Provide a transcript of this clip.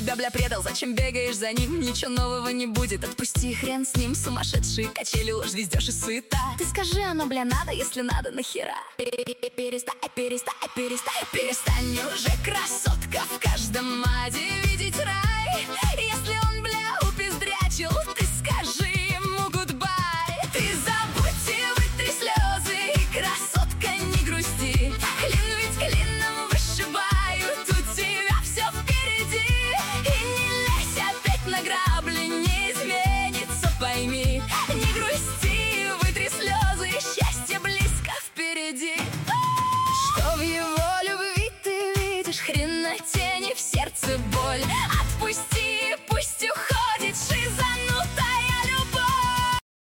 тебя, бля, предал, зачем бегаешь за ним? Ничего нового не будет, отпусти, хрен с ним. Сумасшедшие качели, ложь, вездеж и суета. Ты скажи, оно, бля, надо, если надо, нахера? Перестань уже, красотка, в каждом аде видеть рай.